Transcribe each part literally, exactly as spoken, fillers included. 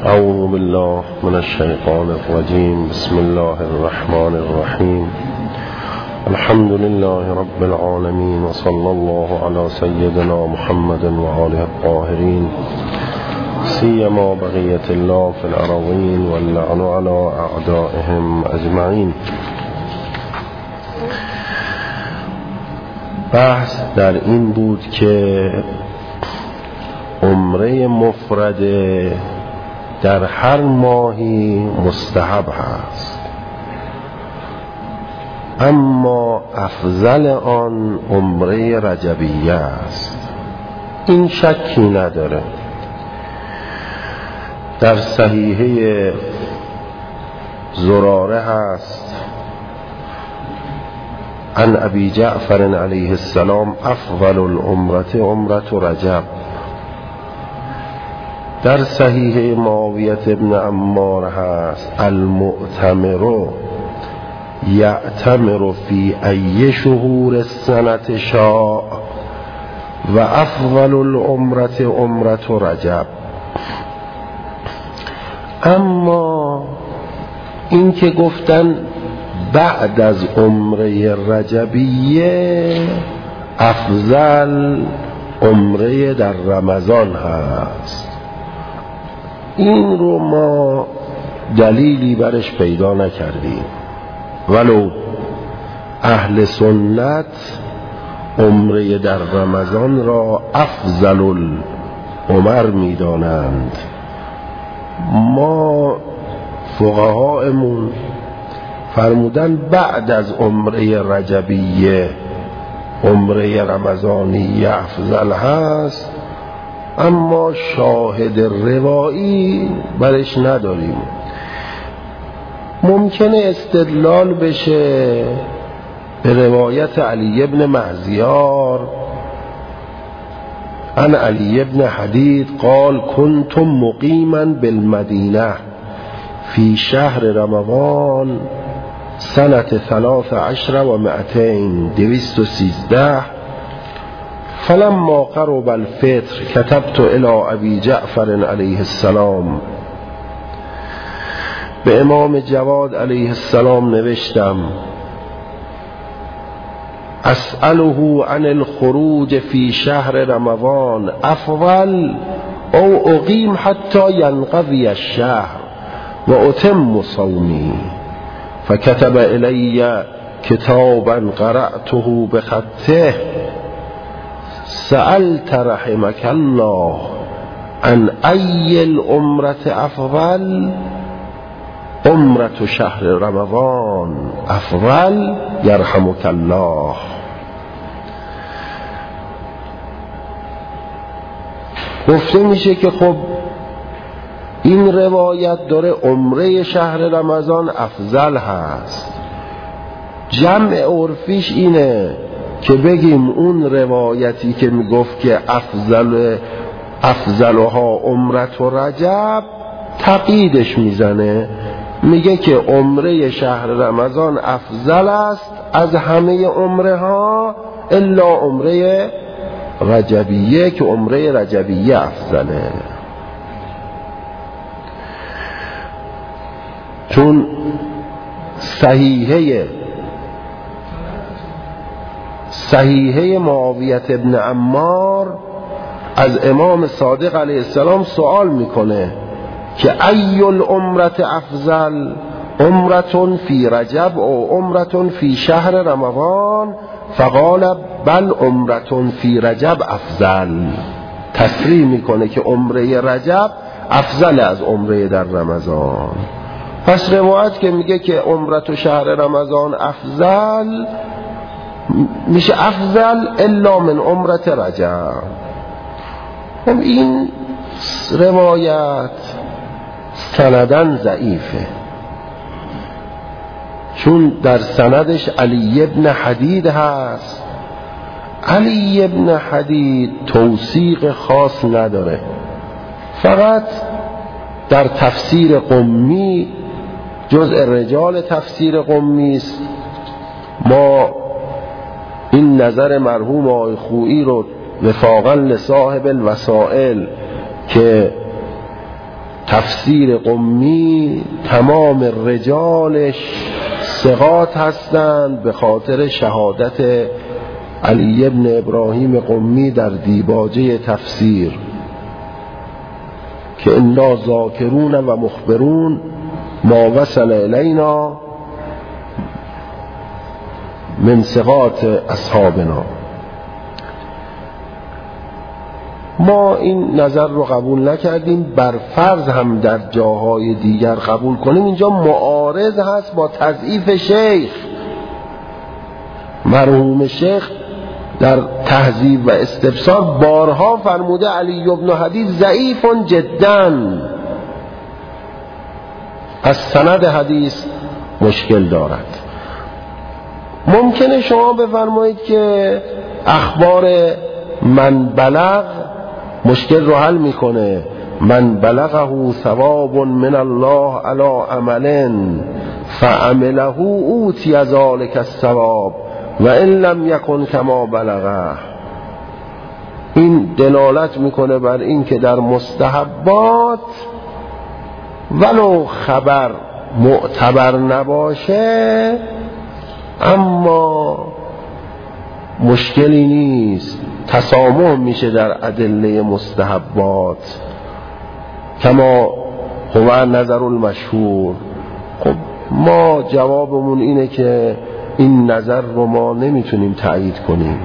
اعوذ بالله من الشیطان الرجیم. بسم الله الرحمن الرحیم. الحمد لله رب العالمین و صلی الله علی سیدنا محمد و آله الطاهرین سیما بقیة الله فی الارضین واللعن علی اعدائهم اجمعین. بحث در این بود که عمره مفرد در هر ماهی مستحب هست، اما افضل آن عمره رجبیه است. این شکی نداره. در صحیحه زراره هست عن ابی جعفر علیه السلام افضل العمرة عمرة رجب. در صحیح معاویة ابن عمار هست المؤتمر یعتمر فی ای شهور السنة شاء و افضل العمرة عمرة رجب. اما این که گفتن بعد از عمره رجبیه افضل عمره در رمضان هست، این رو ما دلیلی برش پیدا نکردیم، ولو اهل سنت عمره در رمضان را افضل العمر می دانند. ما فقهاءمون فرمودن بعد از عمره رجبیه عمره رمضانی افضل هست، اما شاهد روایی برش نداریم. ممکنه استدلال بشه به روایت علی ابن مهزیار عن علی ابن حدید قال كنت مقیما بالمدینه فی شهر رمضان سنة ثلاث عشر و مئتین دویست و سیزده. فلما قرب الفطر كتبت الى ابي جعفر علیه السلام، به امام جواد علیه السلام نوشتم اسأله عن الخروج في شهر رمضان افضل او اقیم حتى ينقضي الشهر و اتم صومی، فكتب الي كتابا قرأته بخطه سألت رحمك الله عن أي العمرة أفضل عمرة شهر رمضان أفضل يرحمك الله. گفته میشه که خب این روایت داره عمره شهر رمضان افضل هست، جمع عرفیش اینه که بگیم اون روایتی که میگفت که افضل افضلها عمرت و رجب تقییدش میزنه، میگه که عمره شهر رمضان افضل است از همه عمره ها الا عمره رجبیه که عمره رجبیه افضله. چون صحیحه صحیحه معاویة ابن عمار از امام صادق علیه السلام سوال میکنه که ای العمرة افضل عمرة فی رجب او عمرة فی شهر رمضان، فقال بل عمرة فی رجب افضل. تصریح میکنه که عمره رجب افضل از عمره در رمضان. پس روایت که میگه که عمرة شهر رمضان افضل میشه افضل الا من عمرة رجب. هم این روایت سندن ضعیفه، چون در سندش علی ابن حدید هست. علی ابن حدید توثیق خاص نداره، فقط در تفسیر قمی جزء رجال تفسیر قمی است. ما این نظر مرحوم آقای خویی رو وفاقا لصاحب الوسائل که تفسیر قمی تمام رجالش ثقات هستند به خاطر شهادت علی ابن ابراهیم قمی در دیباجه تفسیر که انا ذاکرون و مخبرون ما وصل الینا من ثقات اصحابنا. ما این نظر رو قبول نکردیم، بر فرض هم در جاهای دیگر قبول کنیم. اینجا معارض هست با تضعیف شیخ. مرحوم شیخ در تهذیب و استبصار بارها فرموده علی بن حدیث ضعیف جدا، از سند حدیث مشکل دارد. ممکنه شما بفرمایید که اخبار من بلغ مشکل رو حل میکنه، من بلغه ثواب من الله علی عمل فعمله اوتی ذلک الثواب و ان لم یکن کما بلغه. این دلالت میکنه بر این که در مستحبات ولو خبر معتبر نباشه اما مشکلی نیست، تسامح میشه در ادله مستحبات کما هو نظر المشهور. خب ما جوابمون اینه که این نظر رو ما نمیتونیم تایید کنیم.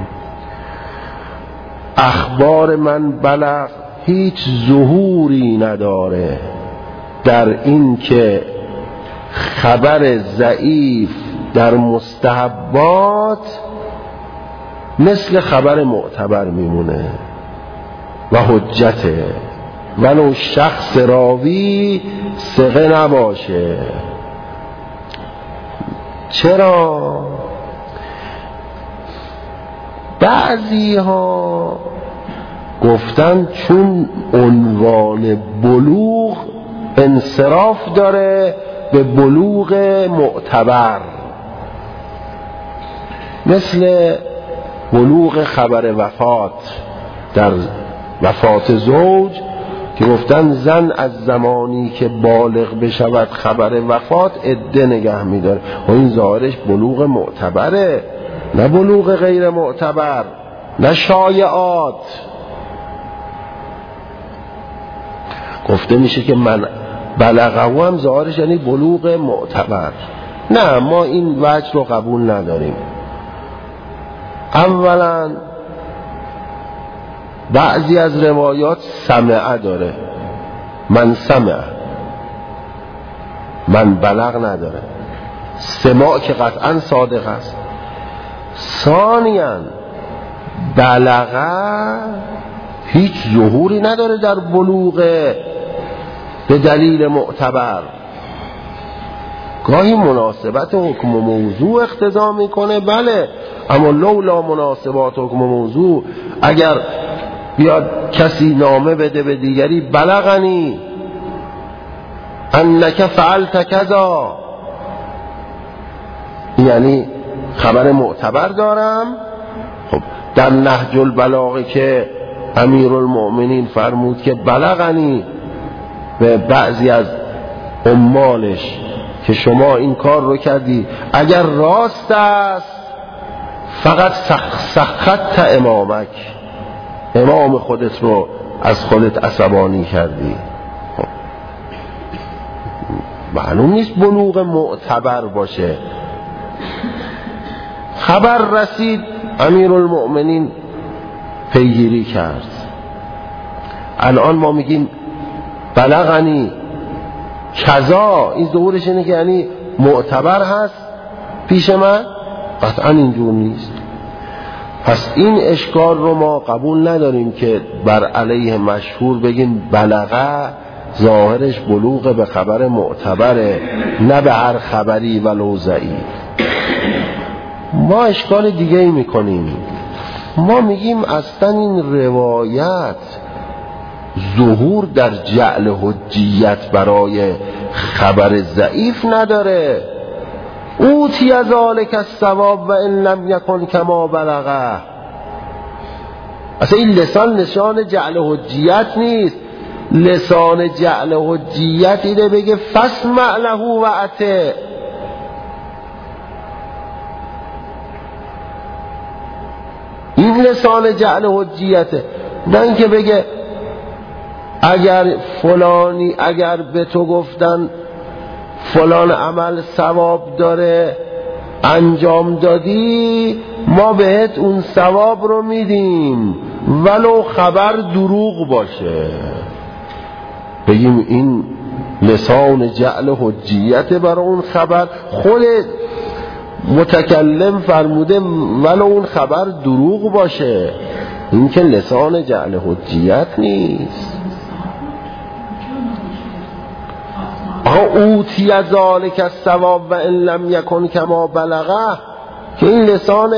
اخبار من بلغ هیچ ظهوری نداره در این که خبر ضعیف در مستحبات مثل خبر معتبر میمونه و حجته ولو شخص راوی ثقه نباشه. چرا؟ بعضی ها گفتن چون عنوان بلوغ انصراف داره به بلوغ معتبر، مثل بلوغ خبر وفات در وفات زوج که گفتن زن از زمانی که بالغ بشود خبر وفات عده نگه میداره و این ظاهرش بلوغ معتبره، نه بلوغ غیر معتبر، نه شایعات. گفته میشه که من بلغه هم ظاهرش یعنی بلوغ معتبر. نه، ما این وجه رو قبول نداریم. اولا بعضی از روایات سمعه داره، من سمع، من بلغ نداره. سماع که قطعا صادق است. ثانیاً بلغه هیچ ظهوری نداره در بلوغ به دلیل معتبر. گاهی مناسبت حکم و موضوع اقتضا میکنه، بله، اما لولا مناسبات حکم و موضوع اگر بیاد کسی نامه بده به دیگری بلغنی انک فعلت کذا، یعنی خبر معتبر دارم. خب در نهج البلاغه که امیرالمؤمنین فرمود که بلغنی به بعضی از عمالش که شما این کار رو کردی، اگر راست است فقط سخت امامک، امام خودت رو از خودت عصبانی کردی. خب معلوم نیست بلوغ معتبر باشه. خبر رسید، امیرالمؤمنین پیگیری کرد. الان ما میگیم بلغنی کذا، این ظهورش اینه که یعنی معتبر هست پیش من؟ قطعا اینجور نیست. پس این اشکال رو ما قبول نداریم که بر علیه مشهور بگیم بلغه ظاهرش بلوغ به خبر معتبره، نه به هر خبری ولو ضعیف. ما اشکال دیگه ای میکنیم. ما میگیم اصلا این روایت ظهور در جعل حجیت برای خبر ضعیف نداره. اوتی ذلک الثواب و ان لم یکن کما بلغه. اصلا این لسان نشان جعل حجیت نیست. لسان جعل حجیت اینه بگه فاسمع له و اطع. این لسان جعل حجیته، نه اینکه بگه اگر فلانی اگر به تو گفتن فلان عمل ثواب داره انجام دادی ما بهت اون ثواب رو میدیم ولو خبر دروغ باشه. بگیم این لسان جعل حجیت برای اون خبر، خود متکلم فرموده ولو اون خبر دروغ باشه، این که لسان جعل حجیت نیست. اوتی ذالک الثواب و ان لم یکن کما بلغه، که این لسان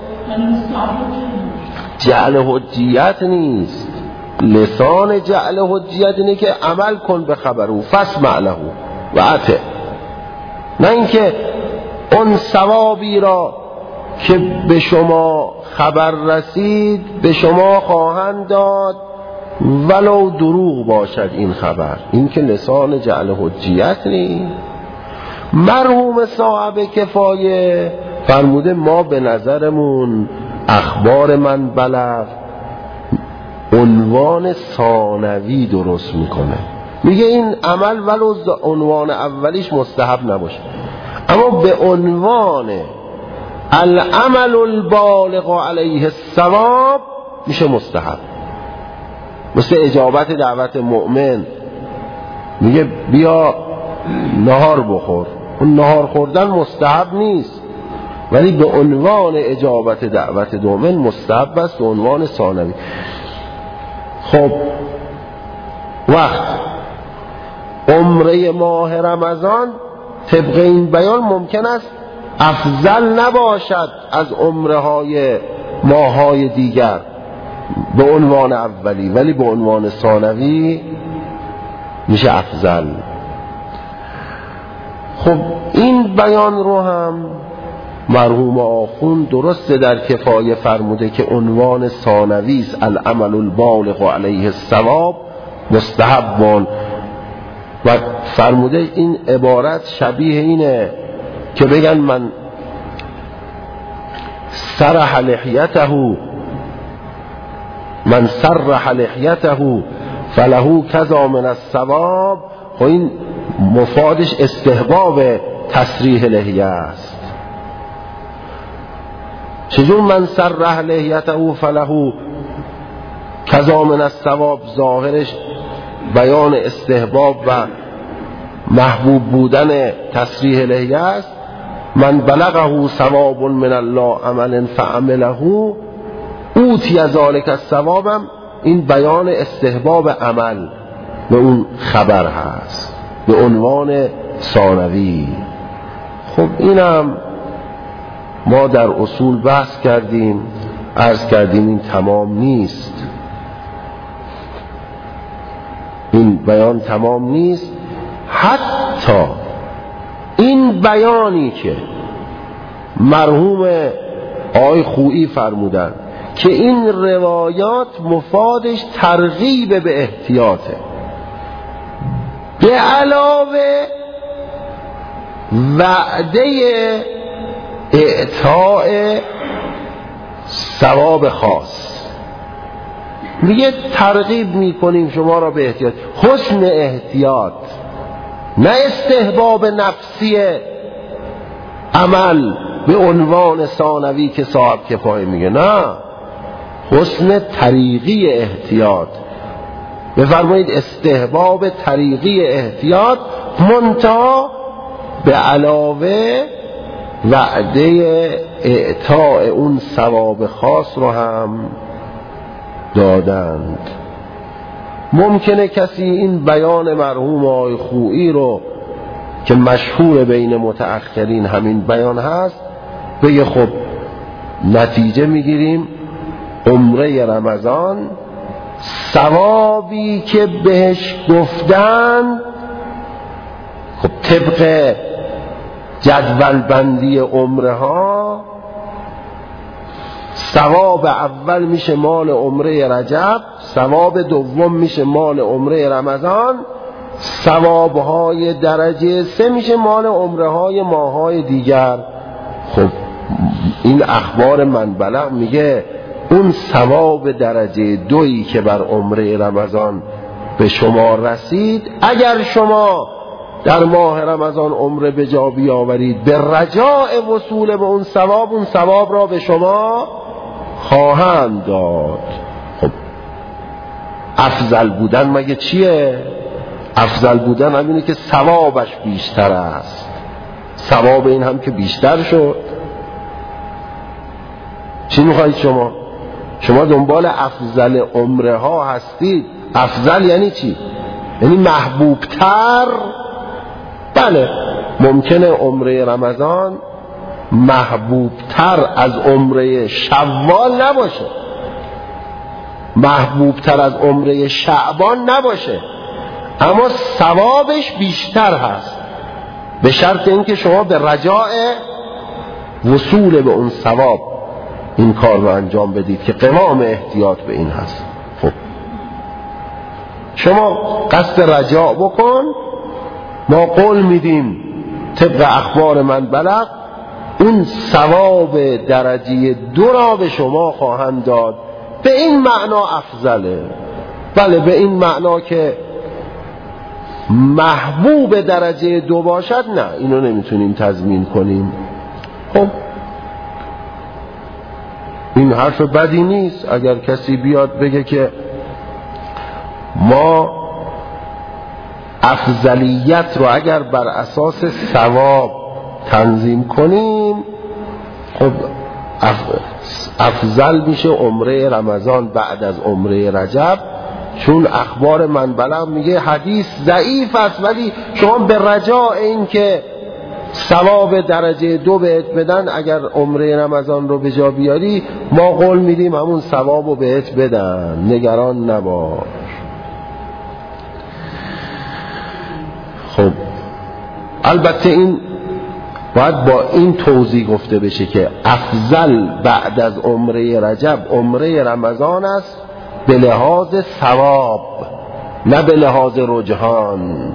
جعل حجیت نیست. لسان جعل حجیت اینه که عمل کن به خبرو فاسمع له و اطع، نه اینکه اون ثوابی را که به شما خبر رسید به شما خواهند داد ولو دروغ باشد این خبر. این که لسان جعل حجیت نیست. مرحوم صاحب کفایه فرموده ما به نظرمون اخبار من بلغ عنوان ثانوی درست میکنه، میگه این عمل ولو عنوان اولیش مستحب نباشه اما به عنوان العمل البالغ علیه الثواب میشه مستحب. مثل اجابت دعوت مؤمن، میگه بیا نهار بخور، اون نهار خوردن مستحب نیست ولی به عنوان اجابت دعوت مؤمن مستحب است، به عنوان ثانوی. خب وقت عمره ماه رمضان طبق این بیان ممکن است افضل نباشد از عمره های ماه های دیگر به عنوان اولی، ولی به عنوان ثانوی میشه افضل. خب این بیان رو هم مرحوم آخوند درسته در کفایه فرموده که عنوان ثانوی است العمل البالغ علیه الثواب مستحبان، و فرموده این عبارت شبیه اینه که بگن من سرح لحیته من سرح لحیته فله کذا من الثواب. خب این مفادش استحباب تسریح لحیه است. چجور من سرح لحیته فله کذا من الثواب؟ ظاهرش بیان استحباب و محبوب بودن تسریح لحیه است. من بلغه ثواب من الله عمل فعمله اوتی ذالک الثواب، هم این بیان استحباب عمل به اون خبر هست به عنوان ثانوی. خب اینم ما در اصول بحث کردیم، عرض کردیم این تمام نیست، این بیان تمام نیست. حتی این بیانی که مرحوم آقای خویی فرمودن که این روایات مفادش ترغیب به احتیاطه، به علاوه وعده اعطاء ثواب خاص، میگه ترغیب میکنیم شما را به احتیاط، حسن احتیاط، نه استحباب نفسی عمل به عنوان ثانوی که صاحب کفایه میگه، نه، حسن طریقی احتیاط. بفرمایید استحباب طریقی احتیاط منتها به علاوه وعده اعطاء اون ثواب خاص رو هم دادند. ممکنه کسی این بیان مرحوم آقای خویی رو که مشهور بین متأخرین همین بیان هست بگه خب نتیجه میگیریم عمره رمضان ثوابی که بهش گفتن خب طبق جدول بندی عمره ها ثواب اول میشه مال عمره رجب، ثواب دوم میشه مال عمره رمضان، ثوابهای درجه سه میشه مال عمره های ماهای دیگر. خب این اخبار من بلغ میگه اون ثواب درجه دویی که بر عمره رمضان به شما رسید، اگر شما در ماه رمضان عمره به جا بیاورید به رجاء وصول به اون ثواب، اون ثواب را به شما خواهند داد. خب افضل بودن مگه چیه؟ افضل بودن همینه که ثوابش بیشتر است. ثواب این هم که بیشتر شد. چی میخواید شما؟ شما دنبال افضل عمره ها هستید. افضل یعنی چی؟ یعنی محبوب تر. بله ممکنه عمره رمضان محبوب تر از عمره شوال نباشه، محبوب تر از عمره شعبان نباشه، اما ثوابش بیشتر هست، به شرط اینکه شما به رجاء وصول به اون ثواب این کار رو انجام بدید که قوام احتیاط به این هست. خب شما قصد رجاء بکن، ما قول میدیم طبق اخبار من بلغ اون ثواب درجه دو را به شما خواهند داد. به این معنا افضله. بله به این معنا که محبوب درجه دو باشد نه، اینو نمیتونیم تضمین کنیم. خب این حرف بدی نیست. اگر کسی بیاد بگه که ما افضلیت رو اگر بر اساس ثواب تنظیم کنیم، خب افضل میشه عمره رمضان بعد از عمره رجب، چون اخبار من بلغ میگه حدیث ضعیف است ولی شما به رجاء این که ثواب درجه دو بهت بدن اگر عمره رمضان رو به جا بیاری، ما قول میدیم همون ثواب رو بهت بدن، نگران نباش. خب البته این باید با این توضیح گفته بشه که افضل بعد از عمره رجب عمره رمضان است به لحاظ ثواب نه به لحاظ رجحان.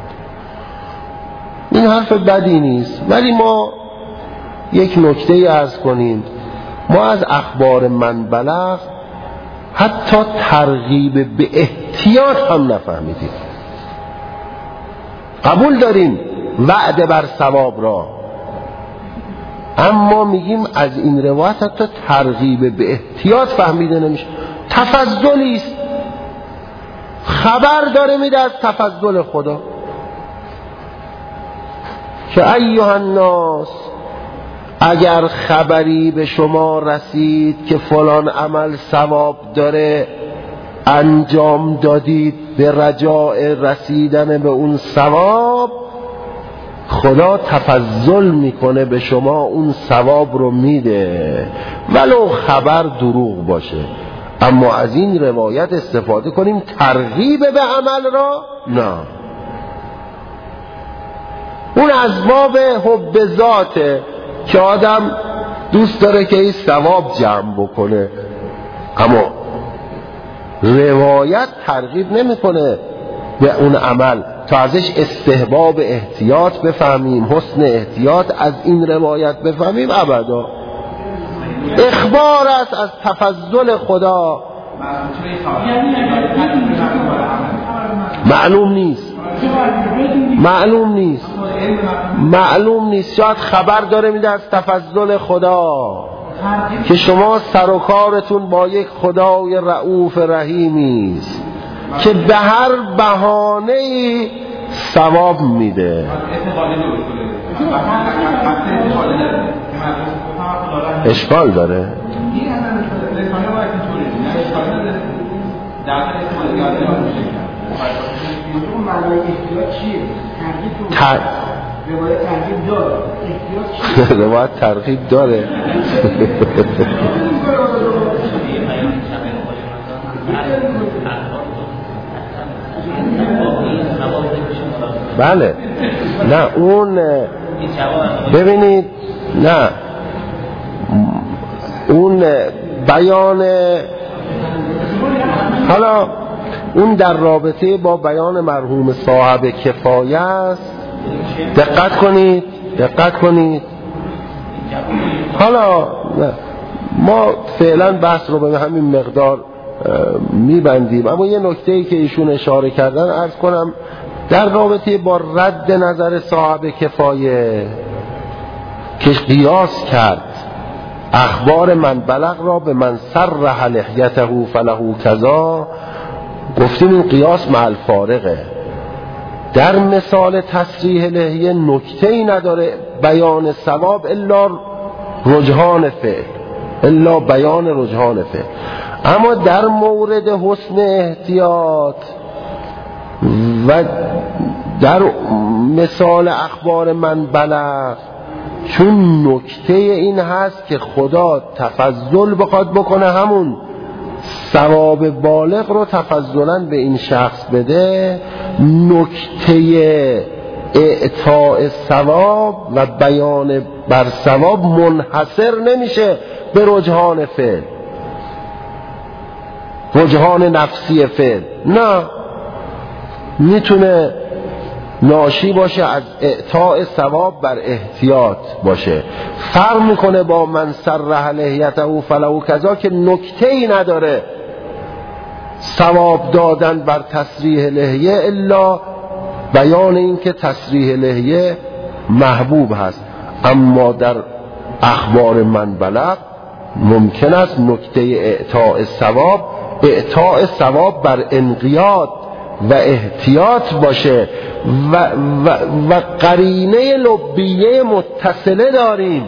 این حرف بدی نیست، ولی ما یک نکته عرض کنیم. ما از اخبار من بلغ حتی ترغیب به احتیاط هم نفهمیدیم. قبول داریم وعده بر ثواب را، اما میگیم از این روایت حتی ترغیب به احتیاط فهمیده نمیشه. تفضلی است، خبر داره میده از تفضل خدا که ایها الناس اگر خبری به شما رسید که فلان عمل ثواب داره انجام دادید به رجاء رسیدن به اون ثواب، خدا تفضل میکنه به شما اون ثواب رو میده ولو خبر دروغ باشه. اما از این روایت استفاده کنیم ترغیب به عمل را نه. اون از باب حب ذاته که آدم دوست داره که این ثواب جمع بکنه، اما روایت ترغیب نمیکنه به اون عمل تا ازش استحباب احتیاط بفهمیم، حسن احتیاط از این روایت بفهمیم. ابدا اخبار است از تفضل خدا. معلوم نیست معلوم نیست معلوم نیست شاید خبر داره میده از تفضل خدا که شما سر و کارتون با یک خدای رؤوف رحیمی است که به هر بهانه‌ای ثواب میده. اشکال داره. روایت ترغیب داره. بله نه اون ببینید، نه اون بیان، حالا اون در رابطه با بیان مرحوم صاحب کفایه است. دقت کنید دقت کنید حالا ما فعلا بحث رو به همین مقدار میبندیم، اما یه نکته‌ای که ایشون اشاره کردن عرض کنم در رابطه با رد نظر صاحب کفایه که قیاس کرد اخبار من بلغ را به من سرح لحیته فله کذا، گفتیم این قیاس مع الفارقه. در مثال تصریح لحیه نکته‌ای نداره بیان ثواب الا رجحان فعل، الا بیان رجحان فعل. اما در مورد حسن احتیاط و در مثال اخبار من بلغ، چون نکته این هست که خدا تفضل بخواد بکنه همون ثواب بالغ رو تفضلاً به این شخص بده، نکته اعطاء ثواب و بیان بر ثواب منحصر نمیشه به رجحان فعل، رجحان نفسی فعل، نه، میتونه ناشی باشه از اعطاء ثواب بر احتیاط باشه. فرق میکنه با من سرح لحیته فله کذا که نکته‌ای نداره ثواب دادن بر تصریح لحیه الا بیان این که تصریح لحیه محبوب هست. اما در اخبار من بلغ ممکن است نکته اعطاء ثواب اعطاء ثواب بر انقیاد و احتیاط باشه و, و, و قرینه لبیه متصله داریم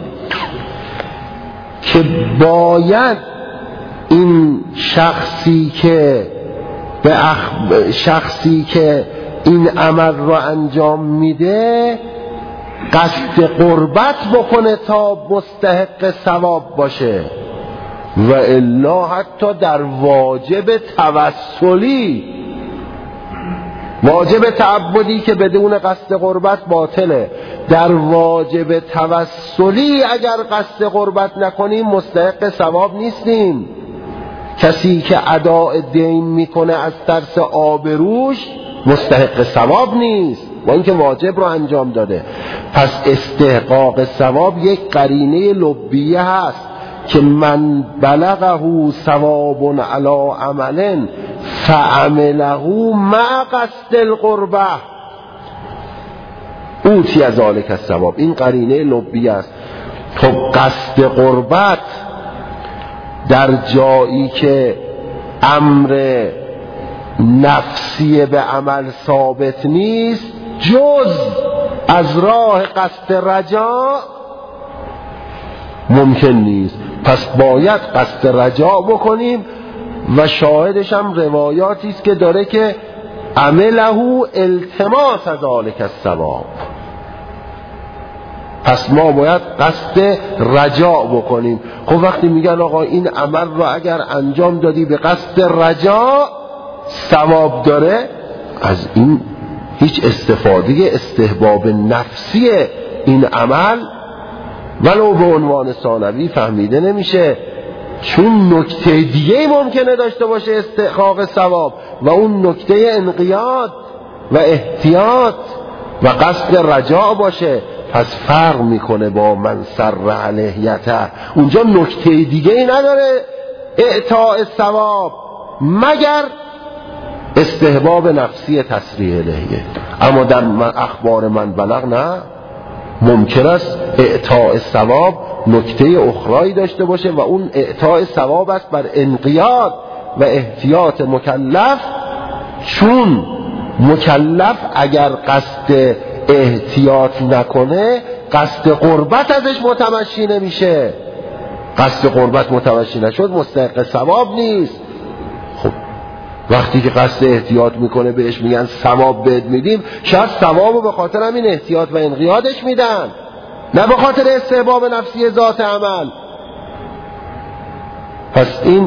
که باید این شخصی که به اخ... شخصی که این عمل را انجام میده قصد قربت بکنه تا مستحق ثواب باشه، و الا حتی در واجب توسلی، واجب تعبدی که بدون قصد قربت باطله، در واجب توسلی اگر قصد قربت نکنیم مستحق ثواب نیستیم. کسی که اداء دین میکنه از ترس آبروش مستحق ثواب نیست با اینکه واجب رو انجام داده. پس استحقاق ثواب یک قرینه لبیه هست که من بلغه ثواب علی عمل فعمله مع قصد القربه اوتی از ذالک الثواب، این قرینه لبیه است. خب قصد قربت در جایی که امر نفسی به عمل ثابت نیست جز از راه قصد رجا ممکن نیست، پس باید قصد رجا بکنیم و شاهدش هم روایاتی است که داره که عمله التماس ذالک الثواب. پس ما باید قصد رجا بکنیم. خب وقتی میگن آقا این عمل را اگر انجام دادی به قصد رجا ثواب داره، از این هیچ استفاده استحباب نفسی این عمل ولو به عنوان ثانوی فهمیده نمیشه، چون نکته دیگه ممکنه داشته باشه استحقاق ثواب و اون نکته انقیاد و احتیاط و قصد رجا باشه. پس فرق میکنه با من سرح لحیته، اونجا نکته دیگه ای نداره اعطاء ثواب مگر استحباب نفسی تصریح لحیه. اما در اخبار من بلغ نه، ممکن است اعطاء ثواب نکته اخرایی داشته باشه و اون اعطاء ثواب است بر انقیاد و احتیاط مکلف، چون مکلف اگر قصد احتیاط نکنه قصد قربت ازش متمشی نمیشه، قصد قربت متمشی نشد مستحق ثواب نیست. خب وقتی که قصد احتیاط میکنه بهش میگن ثواب بهت میدیم، شاید ثوابو به خاطر همین احتیاط و انقیادش میدن، نه به خاطر استحباب نفسی ذات عمل. پس این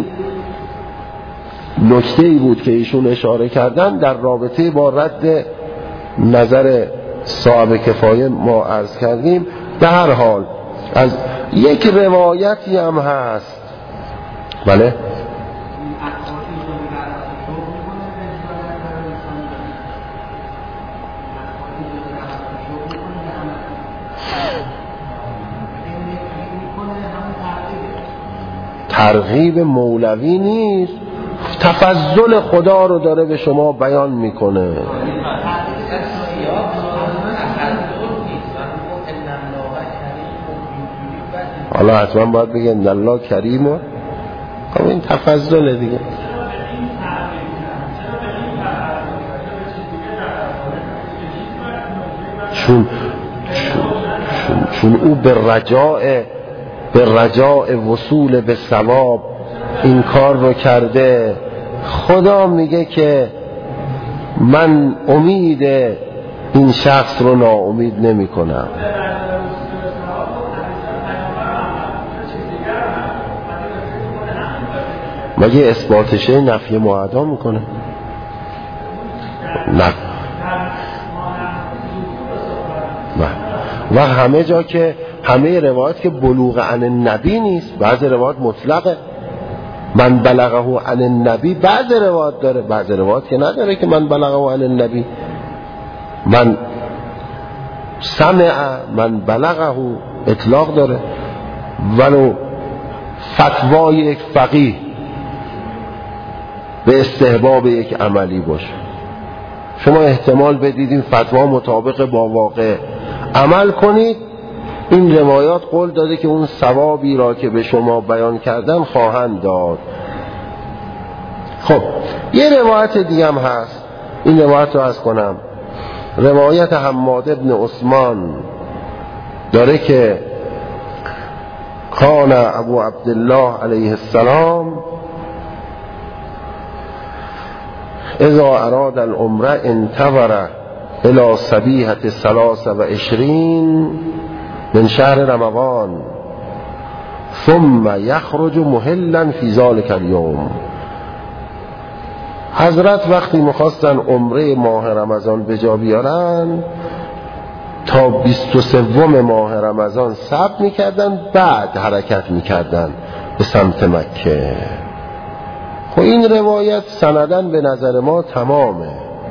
نکته‌ای بود که ایشون اشاره کردن در رابطه با رد نظر صاحب کفایه ما عرض کردیم. به هر حال از یک روایتی هم هست بله ترغیب مولوی نیست، تفضل خدا رو داره به شما بیان میکنه. حالا حتما باید بگن الله کریمه، خب این تفضل دیگه. چون چون, چون او به رجاء به رجاء وصول به ثواب این کار رو کرده. خدا میگه که من امید این شخص رو ناامید نمی کنم. مگه اثباتشه نفی معدا میکنه؟ نه نه. و همه جا که همه روایات که بلوغ عن النبی نیست، بعض روایات مطلقه من بلغه عن النبی، بعض روایات داره، بعض روایات که نداره که من بلغه عن النبی. من سمع من بلغه اطلاق داره، ولو فتوای یک فقیه به استحباب یک عملی باشه، شما احتمال بدید این فتوا مطابق با واقع عمل کنید، این روایات قول داده که اون ثوابی را که به شما بیان کردن خواهند داد. خب یه روایت دیگه هم هست، این روایت رو عرض کنم، روایت حماد ابن عثمان داره که کان ابو عبدالله علیه السلام اذا اراد العمره انتظر الى صبیحة ثلاث و عشرین من شهر رمضان ثم یخرج محلا فی ذلک اليوم. حضرت وقتی میخواستن عمره ماه رمضان به جا بیارن تا بیست و سوم ماه رمضان صبر میکردن، بعد حرکت میکردن به سمت مکه. خب این روایت سندن به نظر ما تمامه.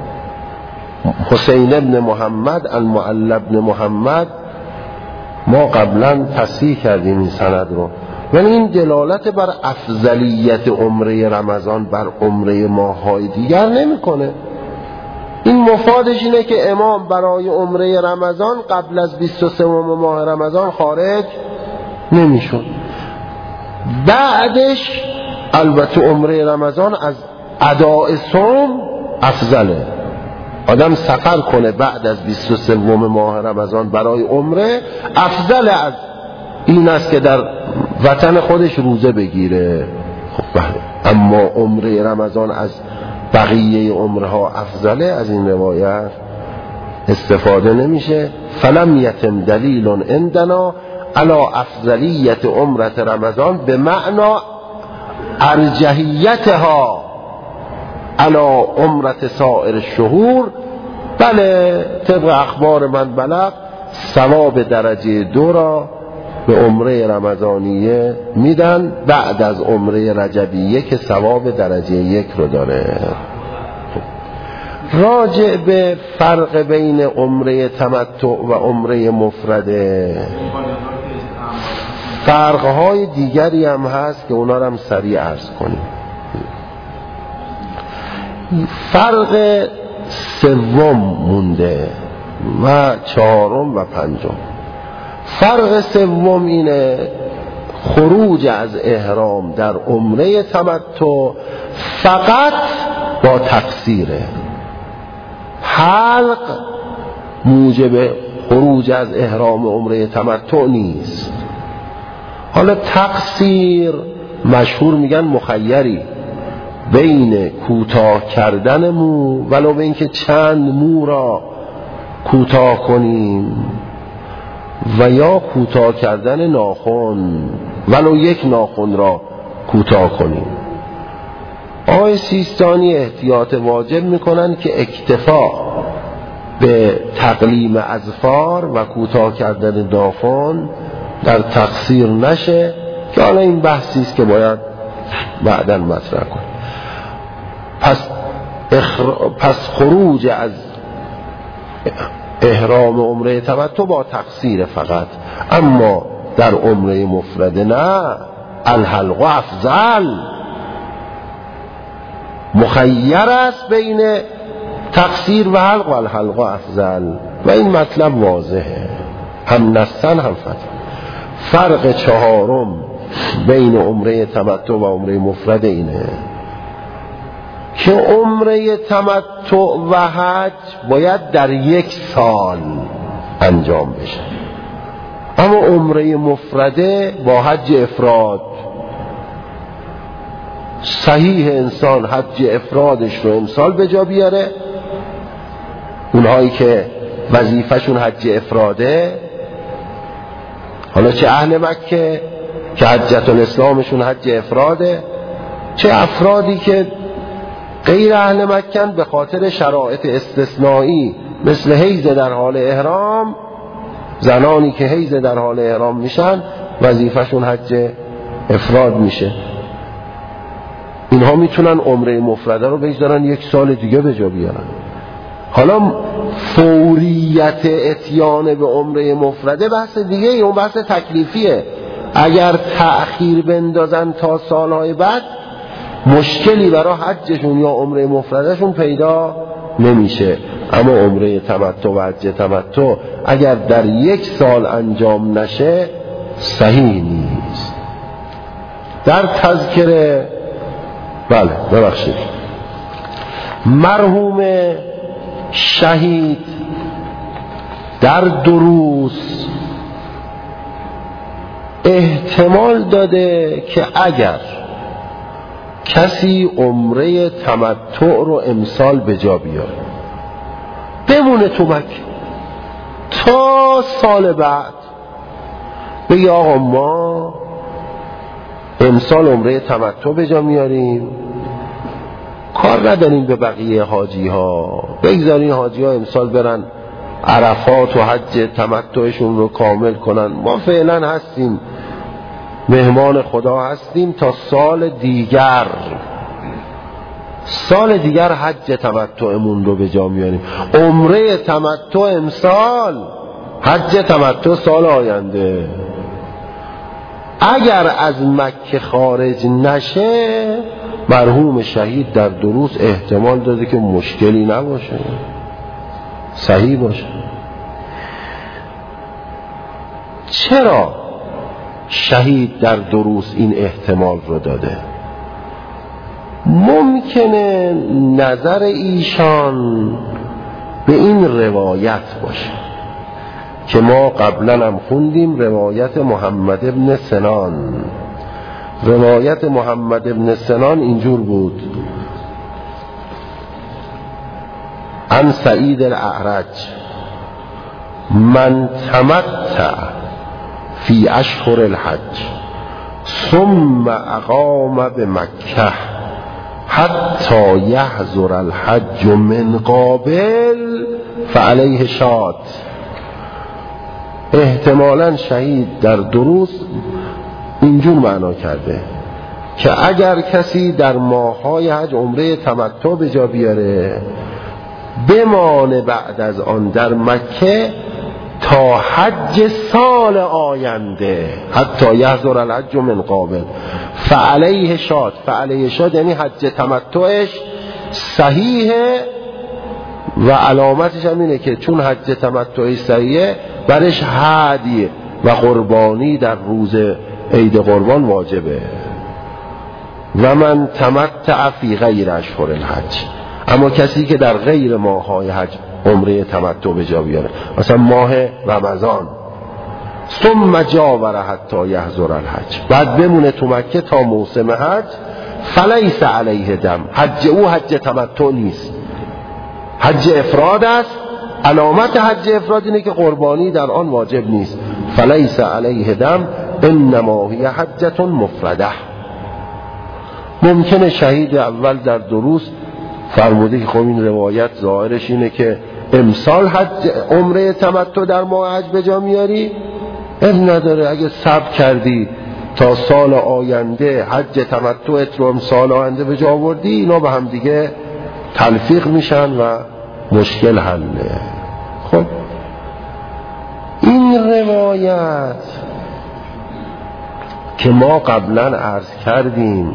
حسین ابن محمد المعلی ابن محمد ما قبلا تصحیح کردیم این سند رو، ولی این دلالت بر افضلیت عمره رمضان بر عمره ماه‌های دیگر نمیکنه. این مفادش اینه که امام برای عمره رمضان قبل از بیست و سوم ماه رمضان خارج نمیشد. بعدش البته عمره رمضان از اداء صوم افضله. آدم سفر کنه بعد از بیست و سوم ماه رمضان برای عمره افضل از این است که در وطن خودش روزه بگیره. خب اما عمره رمضان از بقیه عمره ها افضله، از این روایت استفاده نمیشه. فلم یتم دلیل عندنا علی افضلیت عمره رمضان به معنا ارجحیتها علی عمره سایر الشهور. بله طبق اخبار من بلغ ثواب درجه دو را به عمره رمضانیه میدن بعد از عمره رجبیه که ثواب درجه یک رو داره. راجع به فرق بین عمره تمتع و عمره مفرده، فرقهای دیگری هم هست که اونا رو هم سریع عرض کنیم. فرق سوم مونده و چهارم و پنجم. فرق سوم اینه خروج از احرام در عمره تمتع فقط با تقصیره. حلق موجب خروج از احرام عمره تمتع نیست. حالا تقصیر مشهور میگن مخیری، بین کوتاه کردن مو ولو به اینکه چند مو را کوتاه کنیم و یا کوتاه کردن ناخن ولو یک ناخن را کوتاه کنیم. آقای سیستانی احتیاط واجب میکنن که اکتفا به تقلیم اظفار و کوتاه کردن ناخن در تقصیر نشه، که حالا این بحثی است که باید بعداً مطرح کن. پس اخر... پس خروج از احرام عمره تمتع با تقصیر فقط، اما در عمره مفرده نه، الحلق افضل، مخیر است بین تقصیر و حلق و الحلق افضل. و این مطلب واضحه، هم نصن هم فتح. فرق چهارم بین عمره تمتع و عمره مفرده اینه که عمره تمتع و حج باید در یک سال انجام بشه، اما عمره مفرده با حج افراد. صحیح انسان حج افرادش رو امسال به جا بیاره، اونهایی که وظیفه‌شون حج افراده، حالا چه اهل مکه که حجت الاسلامشون حج افراده، چه افرادی که غیر اهل مکه به خاطر شرایط استثنایی مثل حیض در حال احرام، زنانی که حیض در حال احرام میشن وظیفه‌شون حج افراد میشه، اینها میتونن عمره مفرده رو بگذارن یک سال دیگه به جا بیارن. حالا فوریت اتیان به عمره مفرده بحث دیگه، اون بحث تکلیفیه. اگر تأخیر بندازن تا سالهای بعد مشکلی برای حجشون یا عمره مفردشون پیدا نمیشه، اما عمره تمتع و حج تمتع اگر در یک سال انجام نشه صحیح نیست. در تذکره بله ببخشید مرحوم شهید در دروس احتمال داده که اگر کسی عمره تمتع رو امسال به جا بیاره بمونه تو مکه تا سال بعد، بگی آقا ما امسال عمره تمتع به جا میاریم، کار نداریم به بقیه حاجی ها، بگذارین حاجی ها امسال برن عرفات و حج تمتعشون رو کامل کنن، ما فعلا هستیم مهمان خدا هستیم تا سال دیگر، سال دیگر حج تمتعمون رو به جا میاریم. عمره تمتع امسال، حج تمتع سال آینده. اگر از مکه خارج نشه مرحوم شهید در دروس احتمال داده که مشکلی نباشه، صحیح باشه. چرا شهید در دروس این احتمال رو داده؟ ممکنه نظر ایشان به این روایت باشه که ما قبلا هم خوندیم، روایت محمد ابن سنان. روایت محمد ابن سنان اینجور بود: عن سعید الاعرج من تمتع فی اشهر الحج ثم اقام بمکه حتی یحضر الحج من قابل فعلیه شات. احتمالاً شهید در دروس اینجور معنا کرده که اگر کسی در ماه‌های حج عمره تمتع به جا بیاره بمانه بعد از آن در مکه تا حج سال آینده، حتی یحضر الحج من قابل فعلیه شات. فعلیه شات یعنی حج تمتعش صحیحه و علامتش هم اینه که چون حج تمتعش صحیحه برش هدی و قربانی در روز عید قربان واجبه. و من تمتع فی غیر اشهر الحج، اما کسی که در غیر ماه‌های حج عمره تمتع به جا بیاره، مثلا ماه رمضان، ثم جاور حتی یحضر الحج، بعد بمونه تو مکه تا موسم حج، فلیس علیه دم، حج او حج تمتع نیست، حج افراد است. علامت حج افراد اینه که قربانی در آن واجب نیست. فلیس علیه دم انما هی حجة مفرده. ممکنه شهید اول در دروس فرموده که خب این روایت ظاهرش اینه که امسال حج عمره تمتع در ماه حج به جا میاری، اب نداره، اگه صبر کردی تا سال آینده حج تمتعت رو سال آینده به جا آوردی، اینا به هم دیگه تلفیق میشن و مشکل حله. خب این روایت که ما قبلا عرض کردیم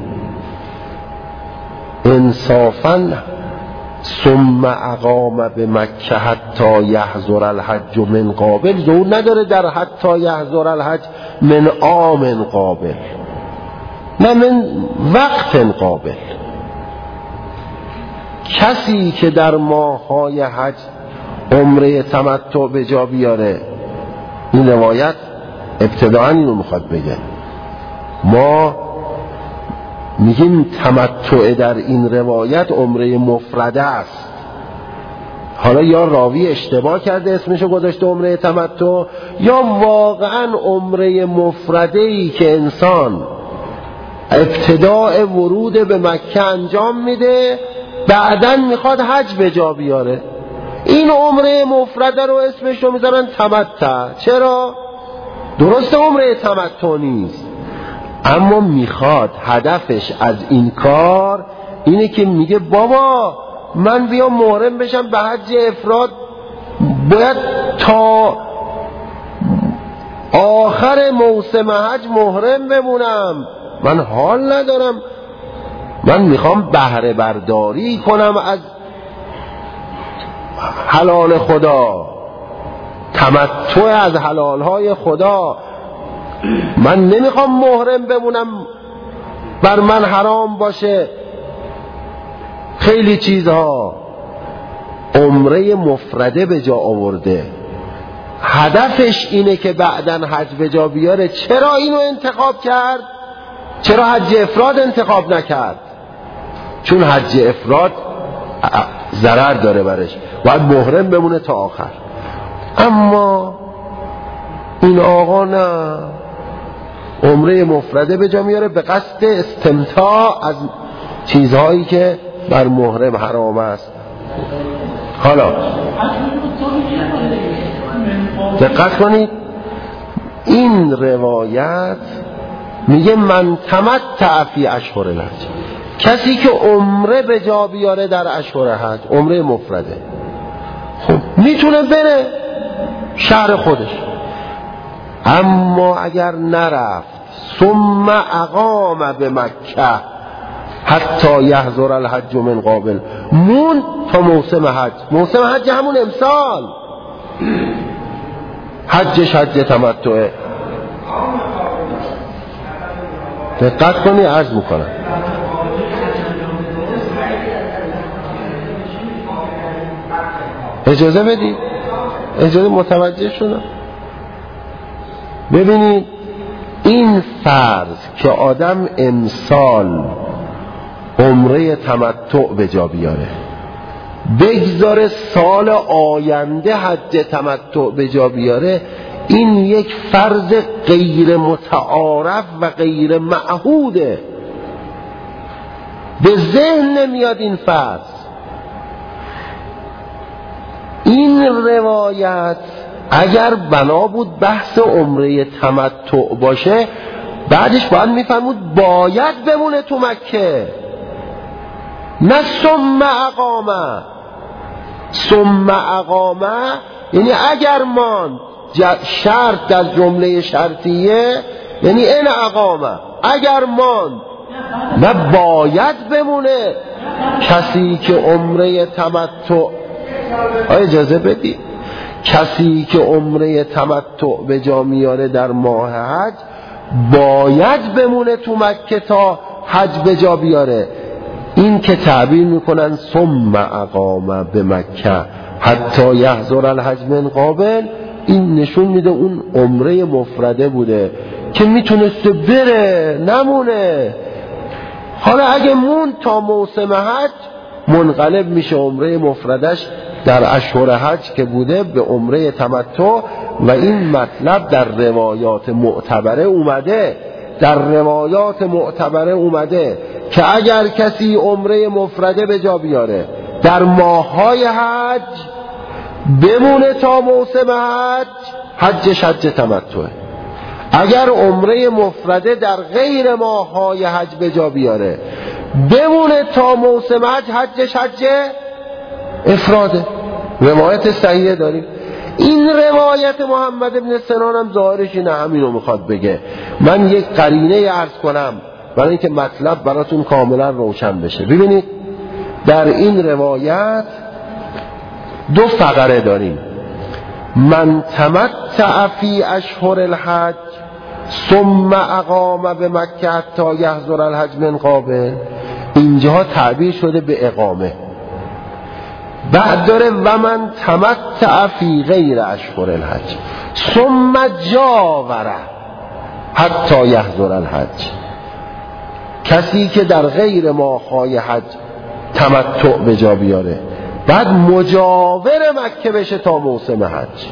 انصافاً ثم اقام به مکه حتی یحضر الحج من قابل زور نداره در حتی یحضر الحج من عام قابل، نه من وقت قابل. کسی که در ماه‌های حج عمره تمتع به جا بیاره، این روایت ابتداءً اینو میخواد بگه، ما میگیم تمتع در این روایت عمره مفرده است. حالا یا راوی اشتباه کرده اسمشو گذاشته عمره تمتع، یا واقعا عمره مفرده ای که انسان ابتداء ورود به مکه انجام میده بعداً میخواد حج به جا بیاره. این عمره مفرده رو اسمشو میذارن تمتع. چرا؟ درست عمره تمتع نیست، اما میخواد هدفش از این کار اینه که میگه بابا من بیام محرم بشم به حج افراد، باید تا آخر موسم حج محرم بمونم، من حال ندارم، من میخوام بهره برداری کنم از حلال خدا، تمتع از حلالهای خدا، من نمیخوام محرم بمونم بر من حرام باشه خیلی چیزها. عمره مفرده به جا آورده، هدفش اینه که بعداً حج به جا بیاره. چرا اینو انتخاب کرد؟ چرا حج افراد انتخاب نکرد؟ چون حج افراد ضرر داره برش، باید محرم بمونه تا آخر. اما این آقا نه، عمره مفرده به جا میاره به قصد استمتاع از چیزهایی که بر محرم حرام است. حالا دقت کنید، این روایت میگه من تمتع فی اشهر الحج، کسی که عمره به جا بیاره در اشهر حج، عمره مفرده، خب میتونه بره شهر خودش. اما اگر نرفت ثم اقام به مکه حتی یحضر الحج من قابل، مون تا موسم حج، موسم حج همون امسال، حجش حج تمتعه. دقت کنی عرض میکنم، اجازه بدید، اجازه متوجه شدم. ببینید این فرض که آدم امسال عمره تمتع به جا بیاره، بگذاره سال آینده حج تمتع به جا بیاره، این یک فرض غیر متعارف و غیر معهوده، به ذهن نمیاد این فرض. این روایت اگر بنا بود بحث عمره تمتع باشه، بعدش باید میفهمود باید بمونه تو مکه، نه ثم اقامه. ثم اقامه یعنی اگر ماند، شرط در جمله شرطیه یعنی این اقامه، اگر ماند، نه باید بمونه. کسی که عمره تمتع، اجازه بدید، کسی که عمره تمتع به جا میاره در ماه حج باید بمونه تو مکه تا حج به جا بیاره. این که تعبیر میکنن ثم اقام به مکه حتی یحضر الحج من قابل، این نشون میده اون عمره مفرده بوده که میتونسته بره نمونه. حالا اگه مون تا موسم حج، منقلب میشه عمره مفردش در اشهر حج که بوده به عمره تمتع. و این مطلب در روایات معتبره اومده، در روایات معتبره اومده که اگر کسی عمره مفرده به جا بیاره در ماه‌های حج، بمونه تا موسم حج، حجش حج تمتعه. اگر عمره مفرده در غیر ماه‌های حج به جا بیاره بمونه تا موسم حج، حجش حج افراده. روایت صحیحه داریم. این روایت محمد بن سنان هم ظاهرش اینه، همینو میخواد بگه. من یک قرینه عرض کنم برای اینکه مطلب براتون کاملا روشن بشه. ببینید در این روایت دو فقره داریم. من تمتع فی اشهر الحج ثم اقام به مکه حتی یحضر الحج من قابل، اینجا تعبیر شده به اقامه. بعد داره و من تمتع فی غیر اشهر الحج ثم جاوره حتی یحضر الحج، کسی که در غیر ماه‌های حج تمتع به جا بیاره بعد مجاور مکه بشه تا موسم حج.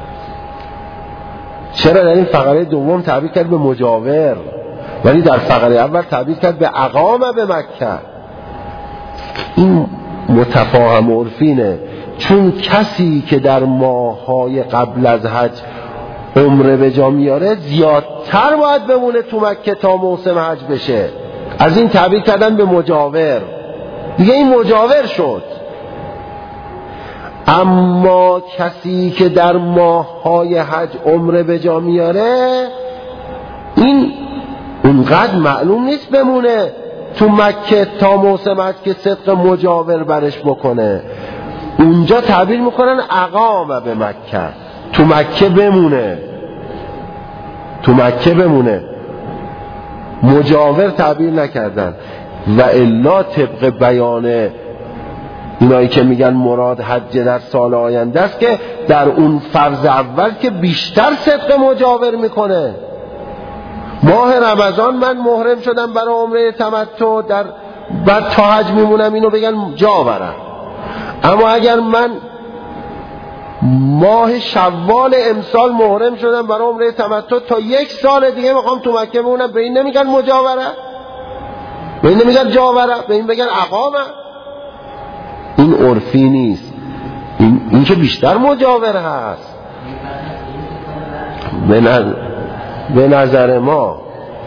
چرا در این فقره دوم تعبیر کرد به مجاور ولی در فقره اول تعبیر کرد به اقام به مکه؟ این متفاهم عرفینه، چون کسی که در ماه‌های قبل از حج عمره به جا میاره زیادتر باید بمونه تو مکه تا موسم حج بشه. از این تعبیر کردن به مجاور، دیگه این مجاور شد. اما کسی که در ماه‌های حج عمره به جا میاره این اونقدر معلوم نیست بمونه تو مکه تا موسم حج که صدق مجاور برش بکنه. اونجا تعبیر میکنن اقام به مکه، تو مکه بمونه، تو مکه بمونه، مجاور تعبیر نکردن. و الا طبق بیان اینایی که میگن مراد حج در سال آینده است که در اون فرض اول که بیشتر صدق مجاور میکنه. ماه رمضان من محرم شدم برای عمره تمتع، در بعد تا حج میمونم، اینو بگن جاورم. اما اگر من ماه شوال امسال محرم شدم برای عمره تمتع تا یک سال دیگه میخوام تو مکه بمونم، به این نمیگن مجاوره، به این نمیگن جاوره، به این بگن اقامه. این عرفی نیست، این, این که بیشتر مجاور هست. به نظر, به نظر ما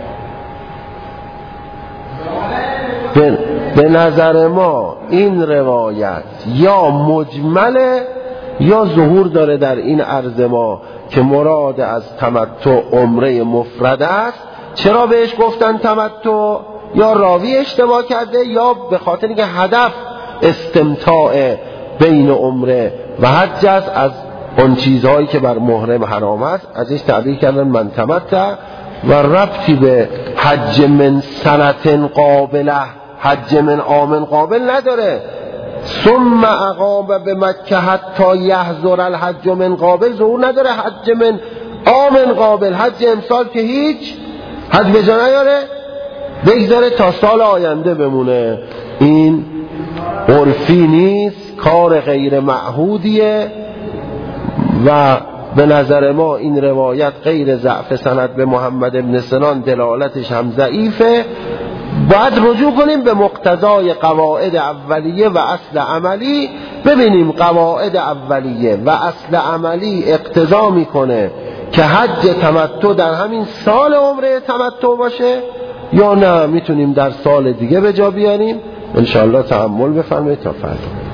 به, به نظر ما این روایت یا مجمله یا ظهور داره در این عرض ما که مراد از تمتع عمره مفرد است. چرا بهش گفتن تمتع؟ یا راوی اشتباه کرده یا به خاطر اینکه هدف استمتاع بین عمره و حج است، از اون چیزهایی که بر محرم حرام است ازش تعبیر کردن من تمتع و ربطی به حج من سنت قابله، حج من عام قابل نداره. ثم اقام به مکه حتی یحضر الحج من قابل ظهور نداره. حج من عام قابل، حج امسال که هیچ حج به جا نیاره، بگذاره تا سال آینده بمونه. این عرفی نیست، کار غیر معهودیه و به نظر ما این روایت غیر ضعف سند به محمد بن سنان دلالتش هم ضعیفه. باید رجوع کنیم به مقتضای قواعد اولیه و اصل عملی، ببینیم قواعد اولیه و اصل عملی اقتضا میکنه که حج تمتع در همین سال عمره تمتع باشه یا نه میتونیم در سال دیگه به جا بیاریم. انشاءالله تأمل بفرمایید تا فردا.